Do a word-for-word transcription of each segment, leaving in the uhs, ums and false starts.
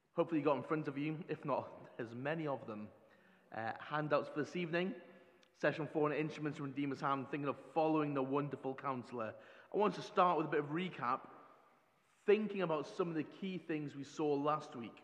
Hopefully you got in front of you, if not, there's many of them. Uh, handouts for this evening. Session four on instruments from Redeemer's Hand, thinking of following the wonderful counselor. I want to start with a bit of recap, thinking about some of the key things we saw last week.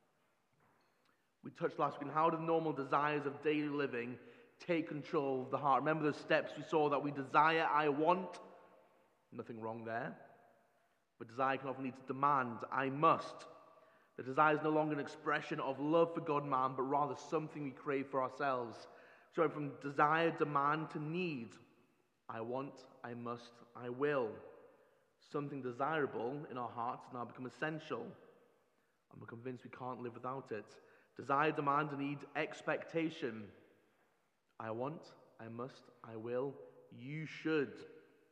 We touched last week on how do the normal desires of daily living take control of the heart. Remember those steps we saw that we desire, I want. Nothing wrong there. But desire can often lead to demand, I must. The desire is no longer an expression of love for God and man, but rather something we crave for ourselves. So from desire, demand to need. I want, I must, I will. Something desirable in our hearts has now become essential. And we're convinced we can't live without it. Desire, demand, and need, expectation. I want, I must, I will, you should.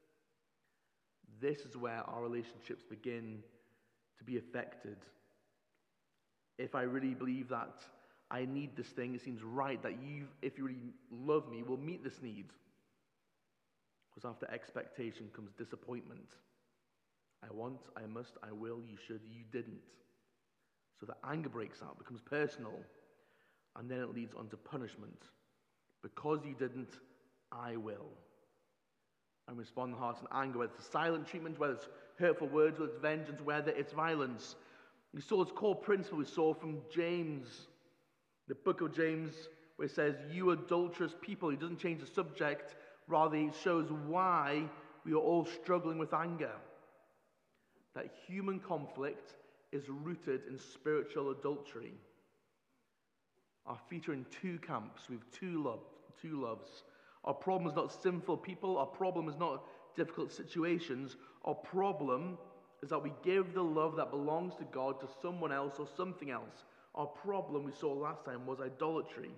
This is where our relationships begin to be affected. If I really believe that I need this thing, it seems right that you, if you really love me, will meet this need. Because after expectation comes disappointment. I want, I must, I will, you should, you didn't. So the anger breaks out, becomes personal, and then it leads on to punishment. Because you didn't, I will. And respond in heart and anger, whether it's silent treatment, whether it's hurtful words, whether it's vengeance, whether it's violence. We saw this core principle we saw from James, the book of James, where it says, you adulterous people. He doesn't change the subject, rather he shows why we are all struggling with anger. That human conflict is rooted in spiritual adultery. Our feet are in two camps. We have two, love, two loves. Our problem is not sinful people. Our problem is not difficult situations. Our problem is that we give the love that belongs to God to someone else or something else. Our problem, we saw last time, was idolatry.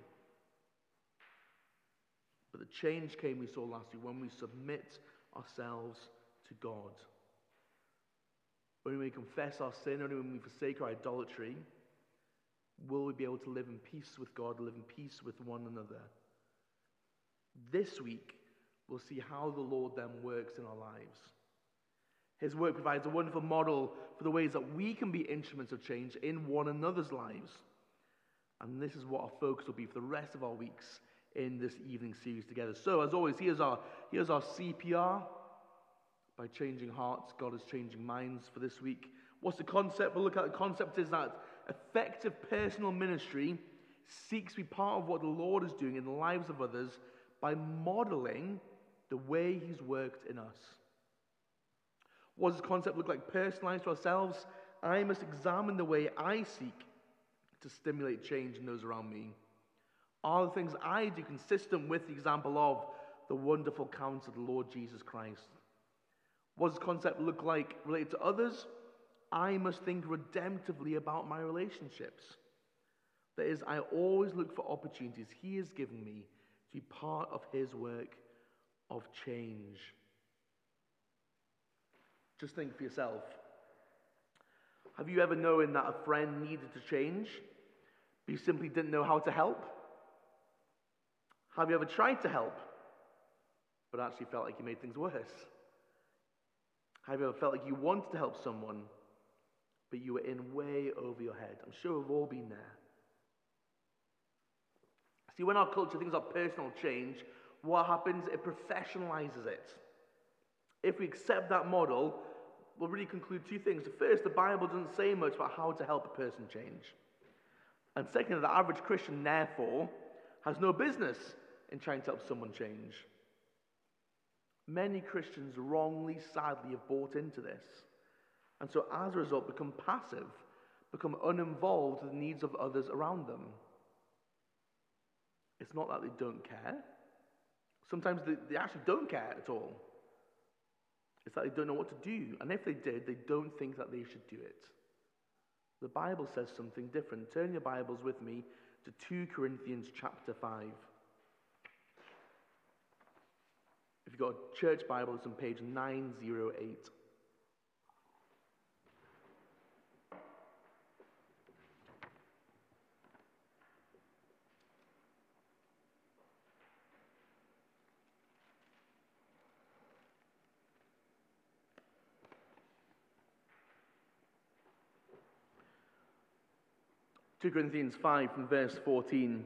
But the change came, we saw last week, when we submit ourselves to God. Only when we confess our sin, only when we forsake our idolatry, will we be able to live in peace with God, live in peace with one another. This week, we'll see how the Lord then works in our lives. His work provides a wonderful model for the ways that we can be instruments of change in one another's lives. And this is what our focus will be for the rest of our weeks in this evening series together. So, as always, here's our, here's our C P R. By changing hearts, God is changing minds for this week. What's the concept? We'll look at the concept is that effective personal ministry seeks to be part of what the Lord is doing in the lives of others by modeling the way he's worked in us. What does the concept look like personalized to ourselves? I must examine the way I seek to stimulate change in those around me. Are the things I do consistent with the example of the wonderful counsel of the Lord Jesus Christ? What does the concept look like related to others? I must think redemptively about my relationships. That is, I always look for opportunities he has given me to be part of his work of change. Just think for yourself. Have you ever known that a friend needed to change, but you simply didn't know how to help? Have you ever tried to help, but actually felt like you made things worse? Have you ever felt like you wanted to help someone, but you were in way over your head? I'm sure we've all been there. See, when our culture thinks of personal change, what happens? It professionalizes it. If we accept that model, we'll really conclude two things. The first, the Bible doesn't say much about how to help a person change. And second, the average Christian, therefore, has no business in trying to help someone change. Many Christians wrongly, sadly, have bought into this. And so as a result, become passive, become uninvolved with the needs of others around them. It's not that they don't care. Sometimes they, they actually don't care at all. It's that they don't know what to do. And if they did, they don't think that they should do it. The Bible says something different. Turn your Bibles with me to Second Corinthians chapter five. If you've got a church Bible, it's on page nine oh eight. Second Corinthians five from verse fourteen.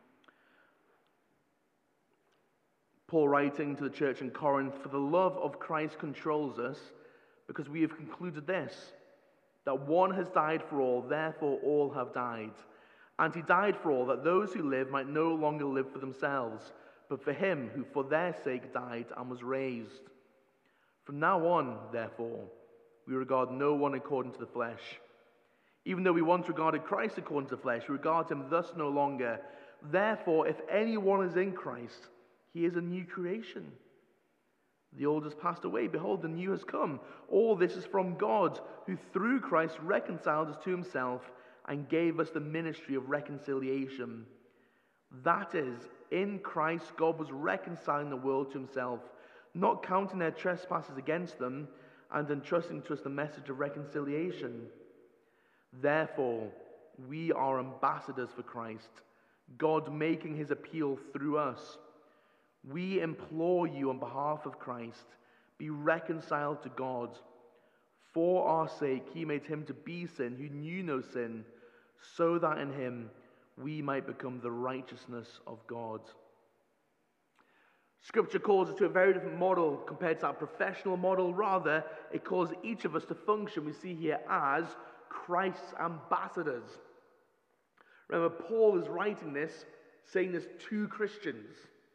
Paul writing to the church in Corinth, "For the love of Christ controls us, because we have concluded this, that one has died for all, therefore all have died. And he died for all, that those who live might no longer live for themselves, but for him who for their sake died and was raised. From now on, therefore, we regard no one according to the flesh. Even though we once regarded Christ according to the flesh, we regard him thus no longer. Therefore, if anyone is in Christ, he is a new creation. The old has passed away. Behold, the new has come. All this is from God, who through Christ reconciled us to himself and gave us the ministry of reconciliation. That is, in Christ, God was reconciling the world to himself, not counting their trespasses against them, and entrusting to us the message of reconciliation. Therefore, we are ambassadors for Christ, God making his appeal through us. We implore you on behalf of Christ, be reconciled to God. For our sake, he made him to be sin who knew no sin, so that in him we might become the righteousness of God." Scripture calls us to a very different model compared to that professional model. Rather, it calls each of us to function, we see here, as Christ's ambassadors. Remember, Paul is writing this, saying this to Christians.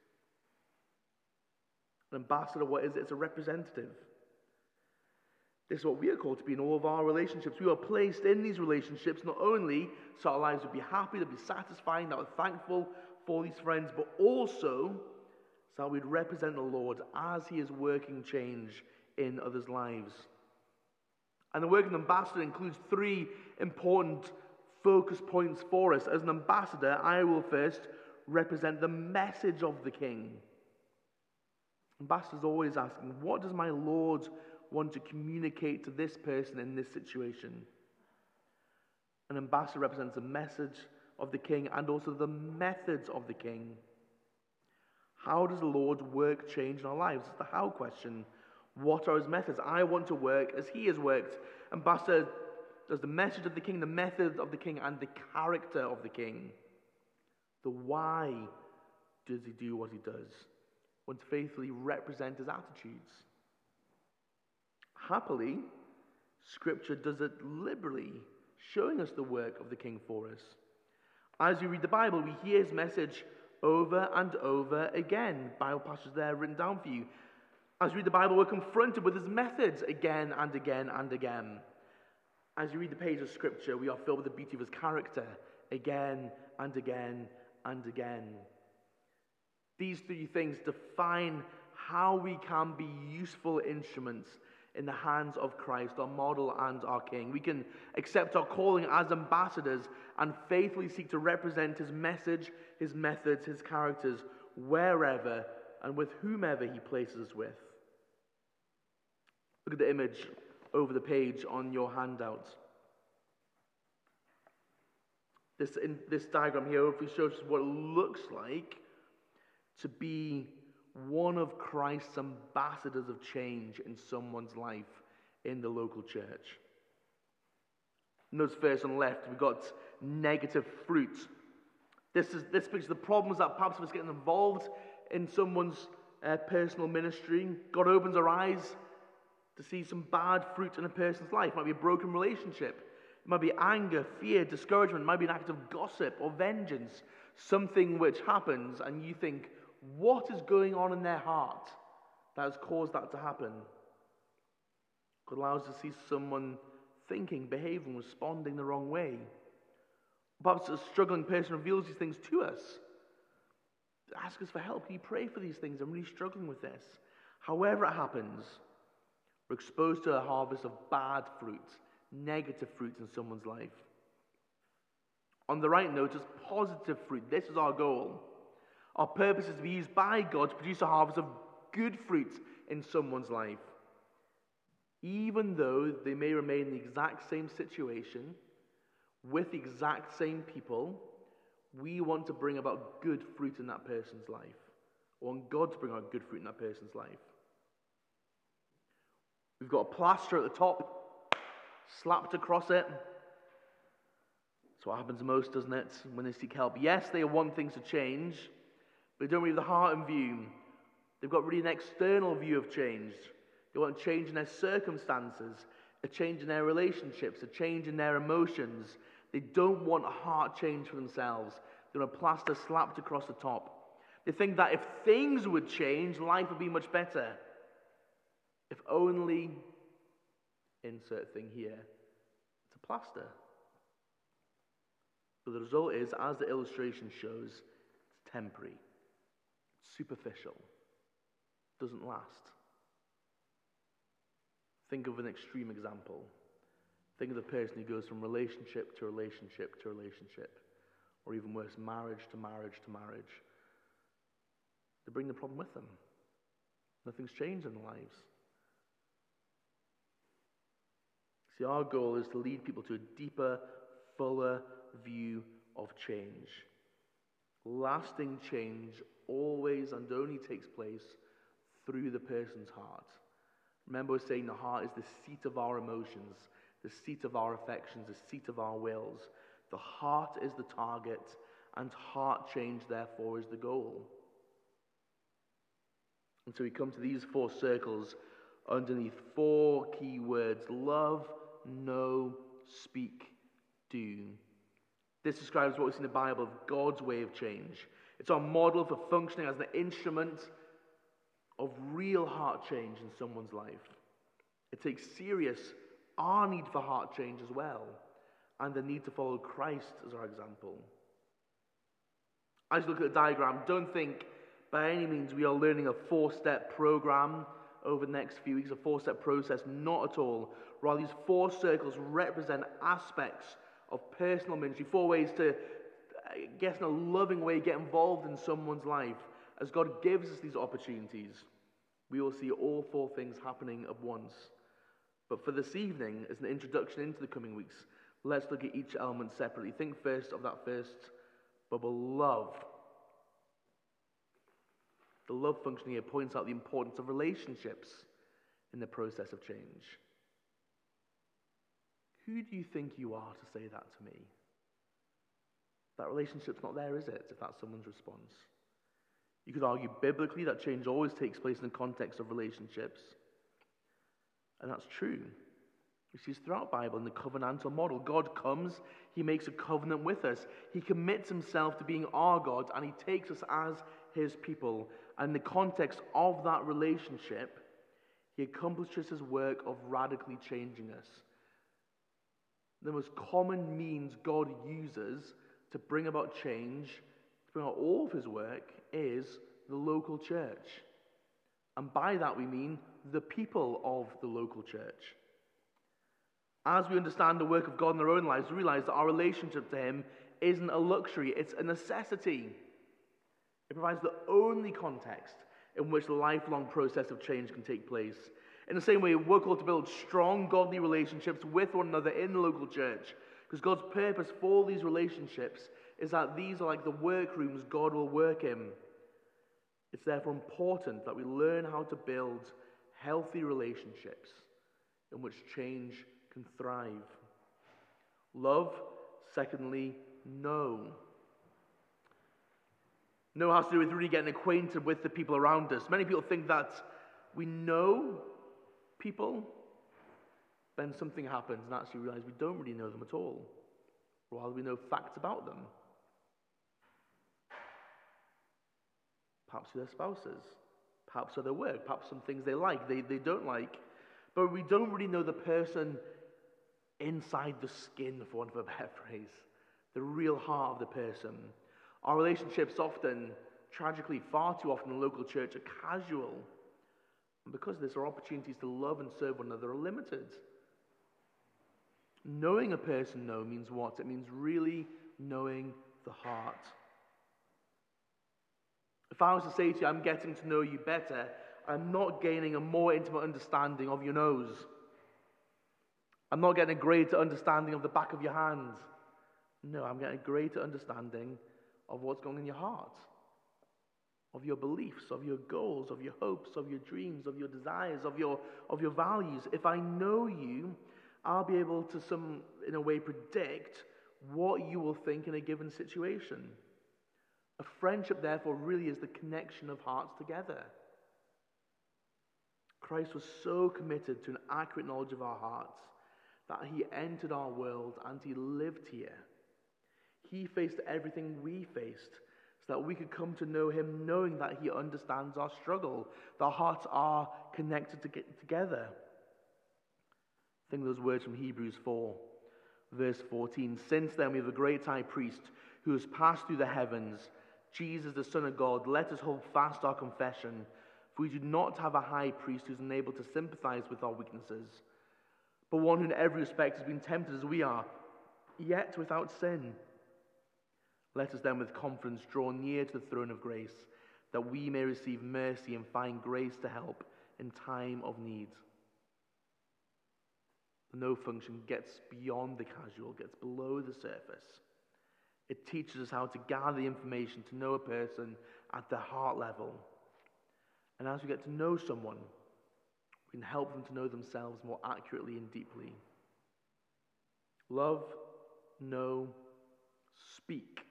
An ambassador, what is it? It's a representative. This is what we are called to be in all of our relationships. We are placed in these relationships not only so our lives would be happy, they'd be satisfying, that we're thankful for these friends, but also so that we'd represent the Lord as he is working change in others' lives. And the work of an ambassador includes three important focus points for us. As an ambassador, I will first represent the message of the King. Ambassadors always asking, what does my Lord want to communicate to this person in this situation? An ambassador represents the message of the King and also the methods of the King. How does the Lord work change in our lives? It's the how question. What are his methods? I want to work as he has worked. Ambassador does the message of the King, the method of the King, and the character of the King. The why does he do what he does? Want to faithfully represent his attitudes. Happily, Scripture does it liberally, showing us the work of the King for us. As you read the Bible, we hear his message over and over again. Bible passages there written down for you. As you read the Bible, we're confronted with his methods again and again and again. As you read the page of Scripture, we are filled with the beauty of his character again and again and again. These three things define how we can be useful instruments in the hands of Christ, our model and our King. We can accept our calling as ambassadors and faithfully seek to represent his message, his methods, his characters, wherever and with whomever he places us with. Look at the image over the page on your handout. This, in, this diagram here hopefully shows us what it looks like to be one of Christ's ambassadors of change in someone's life in the local church. Notice first on the left, we've got negative fruit. This is this pictures the problems that perhaps of us getting involved in someone's uh, personal ministry. God opens our eyes to see some bad fruit in a person's life. It might be a broken relationship. It might be anger, fear, discouragement. It might be an act of gossip or vengeance. Something which happens and you think, what is going on in their heart that has caused that to happen? God allows us to see someone thinking, behaving, responding the wrong way. Perhaps a struggling person reveals these things to us. Ask us for help. Can you pray for these things? I'm really struggling with this. However it happens, we're exposed to a harvest of bad fruit, negative fruit in someone's life. On the right, notice positive fruit. This is our goal. Our purpose is to be used by God to produce a harvest of good fruit in someone's life. Even though they may remain in the exact same situation, with the exact same people, we want to bring about good fruit in that person's life. We want God to bring out good fruit in that person's life. We've got a plaster at the top, slapped across it. That's what happens most, doesn't it, when they seek help? Yes, they want things to change, but they don't really have the heart in view. They've got really an external view of change. They want change in their circumstances, a change in their relationships, a change in their emotions. They don't want a heart change for themselves. They want a plaster slapped across the top. They think that if things would change, life would be much better. If only, insert thing here, it's a plaster. But the result is, as the illustration shows, it's temporary, it's superficial, doesn't last. Think of an extreme example. Think of the person who goes from relationship to relationship to relationship, or even worse, marriage to marriage to marriage. They bring the problem with them. Nothing's changed in their lives. See, our goal is to lead people to a deeper, fuller view of change. Lasting change always and only takes place through the person's heart. Remember, we're saying the heart is the seat of our emotions, the seat of our affections, the seat of our wills. The heart is the target, and heart change, therefore, is the goal. And so we come to these four circles underneath four key words: love, know, speak, do. This describes what we see in the Bible of God's way of change. It's our model for functioning as an instrument of real heart change in someone's life. It takes serious our need for heart change as well, and the need to follow Christ as our example. As you look at the diagram, don't think by any means we are learning a four-step program over the next few weeks, a four-step process. Not at all. Rather, these four circles represent aspects of personal ministry, four ways to, I guess in a loving way, get involved in someone's life. As God gives us these opportunities, we will see all four things happening at once. But for this evening, as an introduction into the coming weeks, let's look at each element separately. Think first of that first bubble, love. The love function here points out the importance of relationships in the process of change. Who do you think you are to say that to me? That relationship's not there, is it, if that's someone's response? You could argue biblically that change always takes place in the context of relationships. And that's true. We see this throughout the Bible in the covenantal model. God comes, he makes a covenant with us. He commits himself to being our God, and he takes us as his people. And in the context of that relationship, he accomplishes his work of radically changing us. The most common means God uses to bring about change, to bring out all of his work, is the local church. And by that we mean the people of the local church. As we understand the work of God in our own lives, we realize that our relationship to him isn't a luxury, it's a necessity. It provides the only context in which the lifelong process of change can take place. In the same way, we're called to build strong, godly relationships with one another in the local church, because God's purpose for these relationships is that these are like the workrooms God will work in. It's therefore important that we learn how to build healthy relationships in which change can thrive. Love, secondly, know. Know has to do with really getting acquainted with the people around us. Many people think that we know people, then something happens and actually realize we don't really know them at all. Rather, we know facts about them. Perhaps their spouses, perhaps their work, perhaps some things they like, they, they don't like. But we don't really know the person inside the skin, for want of a better phrase, the real heart of the person. Our relationships often, tragically, far too often in the local church are casual. And because of this, our opportunities to love and serve one another are limited. Knowing a person, though, means what? It means really knowing the heart. If I was to say to you, I'm getting to know you better, I'm not gaining a more intimate understanding of your nose. I'm not getting a greater understanding of the back of your hand. No, I'm getting a greater understanding of what's going on in your heart, of your beliefs, of your goals, of your hopes, of your dreams, of your desires, of your, of your values. If I know you, I'll be able to, some, in a way, predict what you will think in a given situation. A friendship, therefore, really is the connection of hearts together. Christ was so committed to an accurate knowledge of our hearts that he entered our world and he lived here. He faced everything we faced so that we could come to know him, knowing that he understands our struggle. Our hearts are connected to get together. Think of those words from Hebrews four, verse fourteen. Since then we have a great high priest who has passed through the heavens, Jesus, the Son of God. Let us hold fast our confession, for we do not have a high priest who is unable to sympathize with our weaknesses, but one who in every respect has been tempted as we are, yet without sin. Let us then with confidence draw near to the throne of grace, that we may receive mercy and find grace to help in time of need. The no function gets beyond the casual, gets below the surface. It teaches us how to gather the information to know a person at their heart level. And as we get to know someone, we can help them to know themselves more accurately and deeply. Love, know, speak.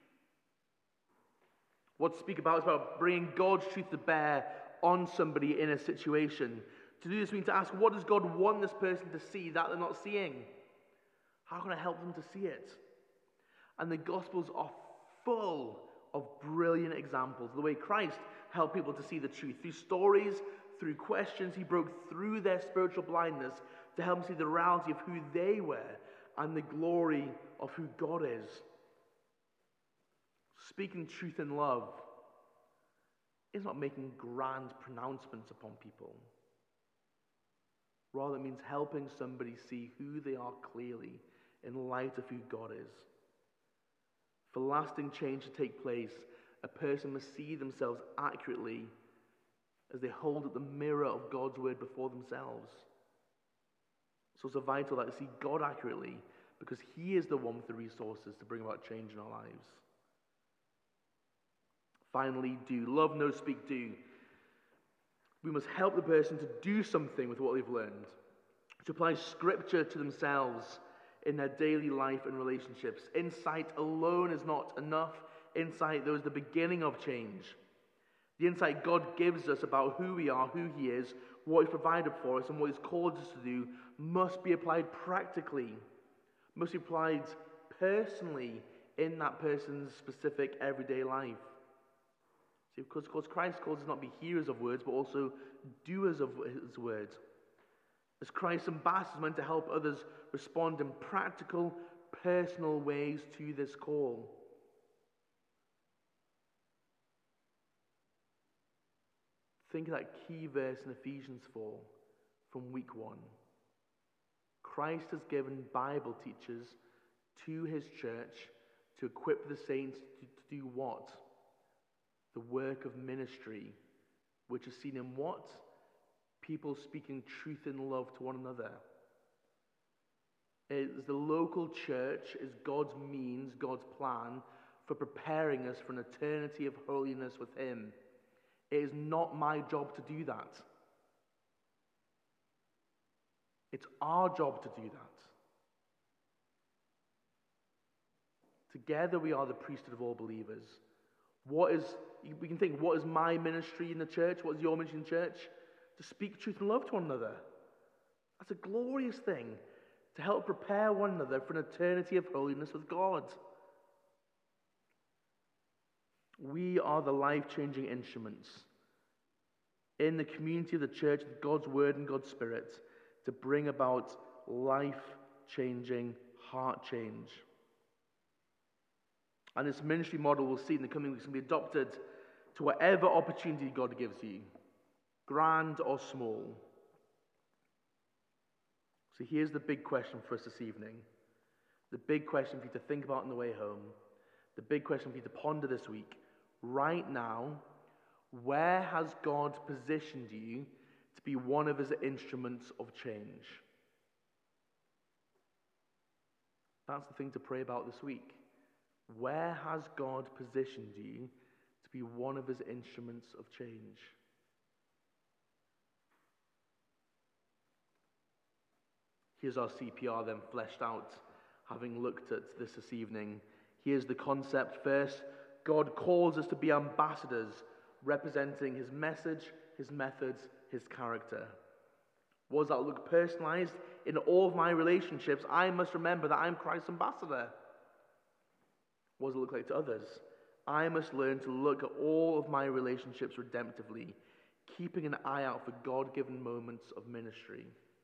What to speak about is about bringing God's truth to bear on somebody in a situation. To do this, we need to ask, what does God want this person to see that they're not seeing? How can I help them to see it? And the Gospels are full of brilliant examples. The way Christ helped people to see the truth. Through stories, through questions, he broke through their spiritual blindness to help them see the reality of who they were and the glory of who God is. Speaking truth in love is not making grand pronouncements upon people. Rather, it means helping somebody see who they are clearly in light of who God is. For lasting change to take place, a person must see themselves accurately as they hold up the mirror of God's word before themselves. So it's so vital that they see God accurately, because he is the one with the resources to bring about change in our lives. Finally, do. Love, know, speak, do. We must help the person to do something with what they've learned, to apply scripture to themselves in their daily life and relationships. Insight alone is not enough. Insight, though, is the beginning of change. The insight God gives us about who we are, who he is, what he's provided for us, and what he's called us to do must be applied practically, must be applied personally in that person's specific everyday life. See, because, because Christ calls us not to be hearers of words, but also doers of his words. As Christ's ambassadors, meant to help others respond in practical, personal ways to this call. Think of that key verse in Ephesians four from week one. Christ has given Bible teachers to his church to equip the saints to, to do what? The work of ministry, which is seen in what? People speaking truth in love to one another. It is the local church is God's means, God's plan for preparing us for an eternity of holiness with him. It is not my job to do that. It's our job to do that. Together we are the priesthood of all believers. What is, we can think, what is my ministry in the church? What is your ministry in the church? To speak truth and love to one another. That's a glorious thing. To help prepare one another for an eternity of holiness with God. We are the life-changing instruments in the community of the church with God's word and God's spirit to bring about life-changing heart change. And this ministry model we'll see in the coming weeks can be adopted to whatever opportunity God gives you, grand or small. So here's the big question for us this evening. The big question for you to think about on the way home. The big question for you to ponder this week. Right now, where has God positioned you to be one of his instruments of change? That's the thing to pray about this week. Where has God positioned you to be one of his instruments of change? Here's our C P R then fleshed out. having looked at this this evening. Here's the concept. First, God calls us to be ambassadors, representing his message, his methods, his character. What does that look personalized? In all of my relationships, I must remember that I'm Christ's ambassador. What does it look like to others? I must learn to look at all of my relationships redemptively, keeping an eye out for God-given moments of ministry.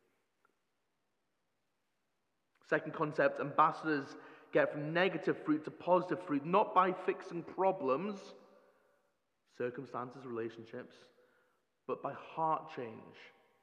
Second concept, ambassadors get from negative fruit to positive fruit, not by fixing problems, circumstances, relationships, but by heart change.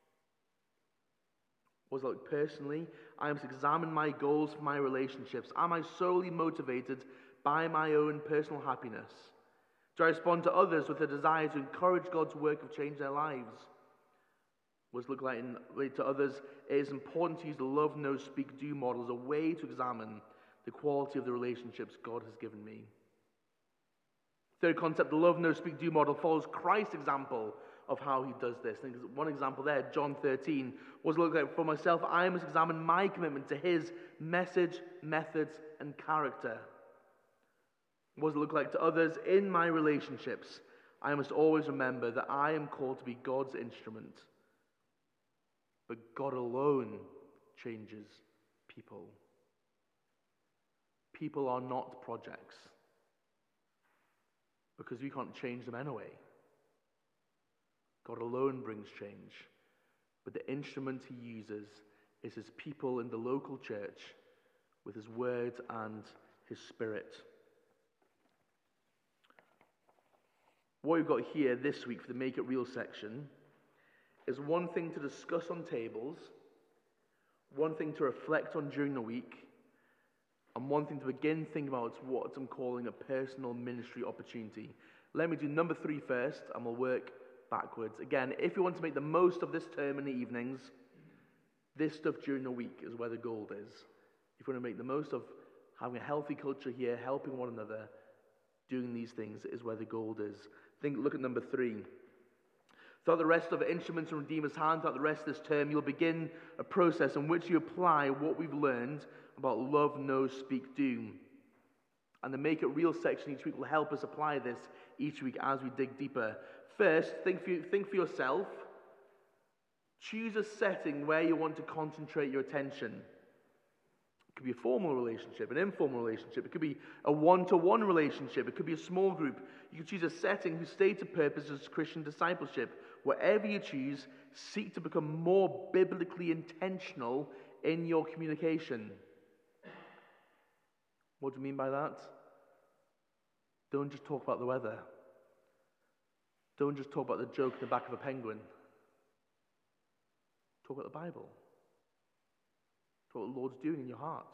What does that look personally? I must examine my goals for my relationships. Am I solely motivated by my own personal happiness? Do I respond to others with a desire to encourage God's work of change in their lives? What does it look like in relate to others? It is important to use the love, know, speak, do model as a way to examine the quality of the relationships God has given me. Third concept, the love, know, speak, do model follows Christ's example of how he does this. I think one example there, John thirteen, what does it look like for myself? I must examine my commitment to his message, methods, and character. What does it look like to others in my relationships? I must always remember that I am called to be God's instrument. But God alone changes people. People are not projects, because we can't change them anyway. God alone brings change. But the instrument he uses is his people in the local church with his word and his spirit. What we've got here this week for the Make It Real section is one thing to discuss on tables, one thing to reflect on during the week, and one thing to begin thinking about what I'm calling a personal ministry opportunity. Let me do number three first, and we'll work backwards. Again, if you want to make the most of this term in the evenings, this stuff during the week is where the gold is. If you want to make the most of having a healthy culture here, helping one another, doing these things is where the gold is. Think, look at number three. Throughout the rest of Instruments in Redeemer's Hand, throughout the rest of this term, you'll begin a process in which you apply what we've learned about love, know, speak, do. And the Make It Real section each week will help us apply this each week as we dig deeper. First, think for, you, think for yourself. Choose a setting where you want to concentrate your attention. It could be a formal relationship, an informal relationship. It could be a one-to-one relationship. It could be a small group. You could choose a setting whose stated purpose is Christian discipleship. Whatever you choose, seek to become more biblically intentional in your communication. What do you mean by that? Don't just talk about the weather. Don't just talk about the joke in the back of a penguin. Talk about the Bible. Talk about what the Lord's doing in your heart.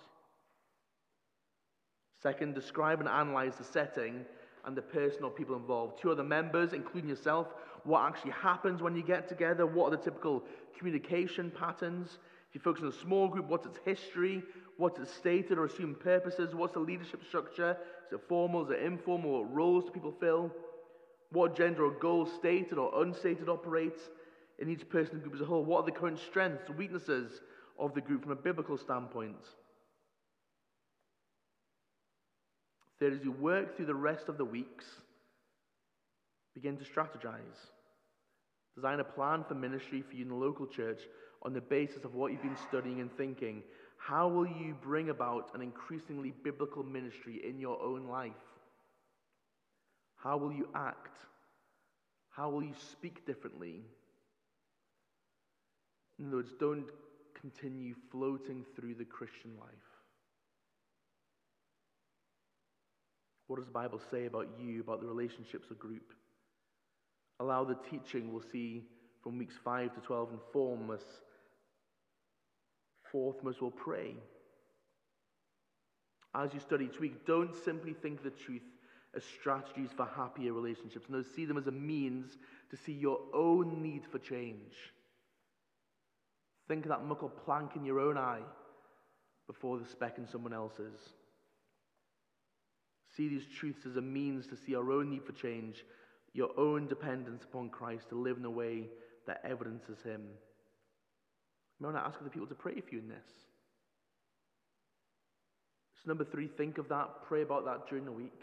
Second, describe and analyze the setting and the person or people involved. Two other members, including yourself, what actually happens when you get together, what are the typical communication patterns. If you focus on a small group, what's its history, what's its stated or assumed purposes, what's the leadership structure, is it formal, is it informal, what roles do people fill, what gender or goals stated or unstated operates in each person and group as a whole, what are the current strengths, weaknesses of the group from a biblical standpoint. Third, as you work through the rest of the weeks, begin to strategize. Design a plan for ministry for you in the local church on the basis of what you've been studying and thinking. How will you bring about an increasingly biblical ministry in your own life? How will you act? How will you speak differently? In other words, don't continue floating through the Christian life. What does the Bible say about you, about the relationships of group? Allow the teaching we'll see from weeks five to twelve inform us. Fourth, most will pray. As you study each week, don't simply think of the truth as strategies for happier relationships. No, see them as a means to see your own need for change. Think of that muckle plank in your own eye before the speck in someone else's. See these truths as a means to see our own need for change, your own dependence upon Christ, to live in a way that evidences him. I want to ask other people to pray for you in this. So number three, think of that. Pray about that during the week.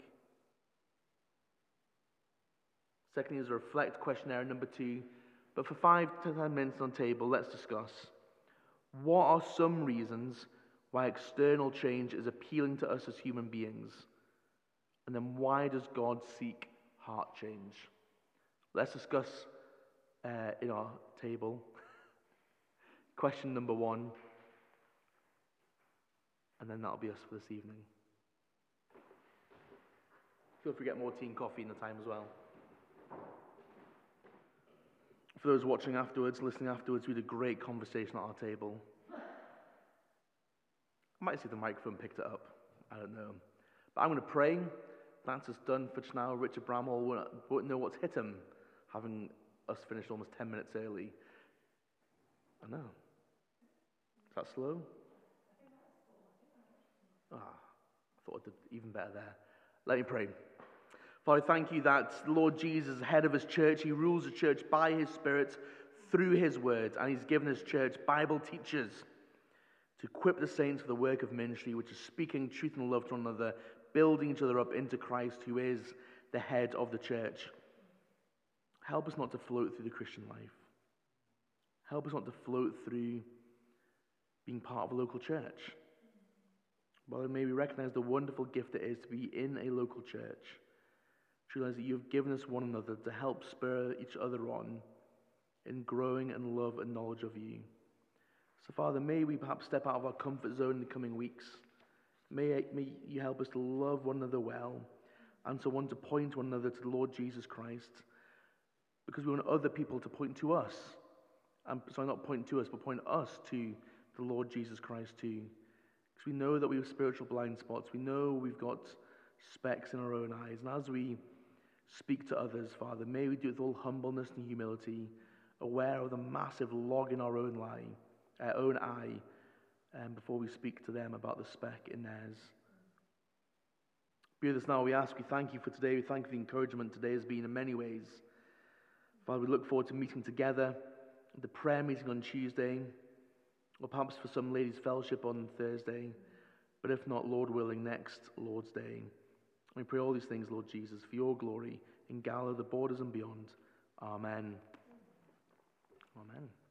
Secondly is a reflect questionnaire. Number two, but for five to ten minutes on the table, let's discuss. What are some reasons why external change is appealing to us as human beings? And then why does God seek heart change? Let's discuss uh, in our table. Question number one. And then that'll be us for this evening. Feel free to get more tea and coffee in the time as well. For those watching afterwards, listening afterwards, we had a great conversation at our table. I might see the microphone picked it up. I don't know. But I'm going to pray. That's us done for now. Richard Bramhall won't, won't know what's hit him, having us finished almost ten minutes early. I know. Is that slow? Ah, I thought I did even better there. Let me pray. Father, thank you that the Lord Jesus is head of his church. He rules the church by his Spirit through his word. And he's given his church Bible teachers to equip the saints for the work of ministry, which is speaking truth and love to one another, building each other up into Christ, who is the head of the church. Help us not to float through the Christian life. Help us not to float through being part of a local church. Father, may we recognize the wonderful gift it is to be in a local church. To realize that you have given us one another to help spur each other on in growing in love and knowledge of you. So, Father, may we perhaps step out of our comfort zone in the coming weeks. May, may you help us to love one another well and to want to point one another to the Lord Jesus Christ, because we want other people to point to us. And sorry, not point to us, but point us to the Lord Jesus Christ too. Because we know that we have spiritual blind spots. We know we've got specks in our own eyes. And as we speak to others, Father, may we do it with all humbleness and humility, aware of the massive log in our own lie, our own eye, um, before we speak to them about the speck in theirs. Be with us now, we ask. We thank you for today. We thank you for the encouragement today has been in many ways. Father, we look forward to meeting together, the prayer meeting on Tuesday, or perhaps for some ladies' fellowship on Thursday, but if not, Lord willing, next Lord's Day. We pray all these things, Lord Jesus, for your glory in Gala, the borders and beyond. Amen. Amen.